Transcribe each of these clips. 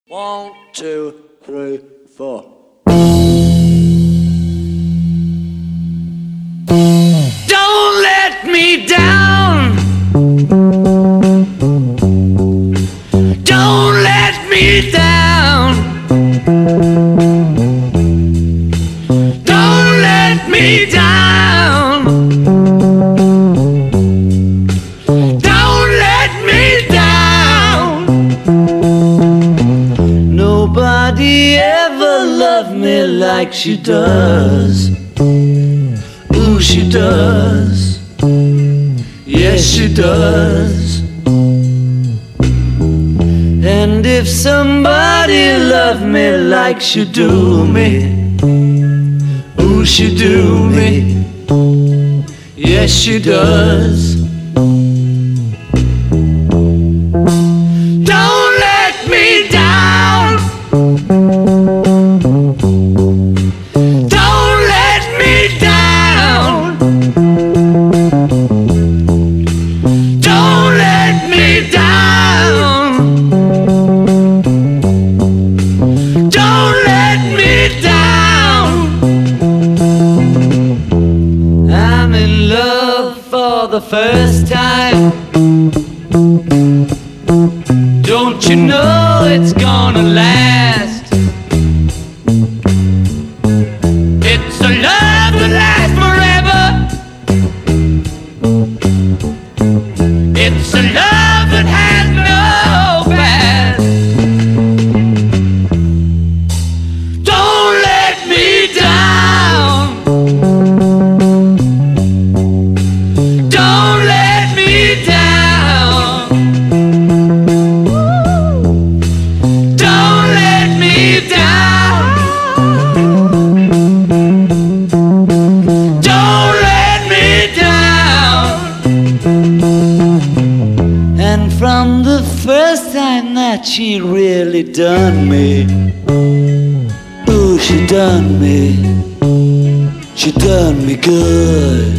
1, 2, 3, 4. Don't let me down. Don't let me down. Don't let me down. Don't let me down. Nobody ever loved me like she does. Ooh, she does. Yes, she does. And if somebody loved me like she do me, ooh, she do me. Yes, she does. Don't let me down. Don't let me down. Don't let me down. Don't let me down. I'm in love for the first time. Don't you know it's gonna last? It's a love that lasts forever. It's a love that has no past. Don't let me down. Don't let me down. Don't let me down. Don't let me down. And from the first time that she really done me, ooh, she done me. She done me good.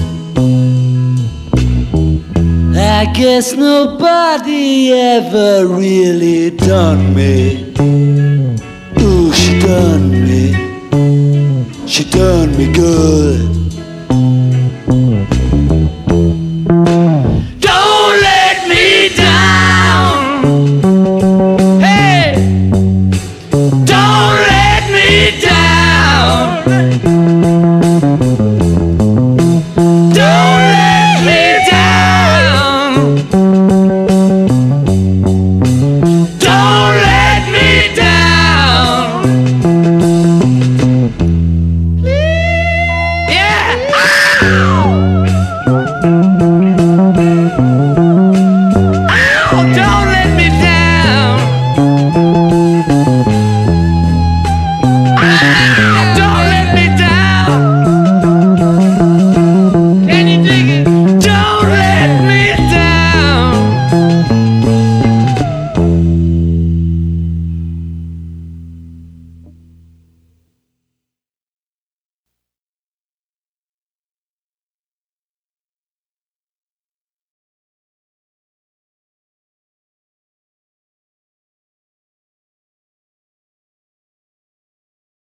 I guess nobody ever really done me. Ooh, she done me. She done me good.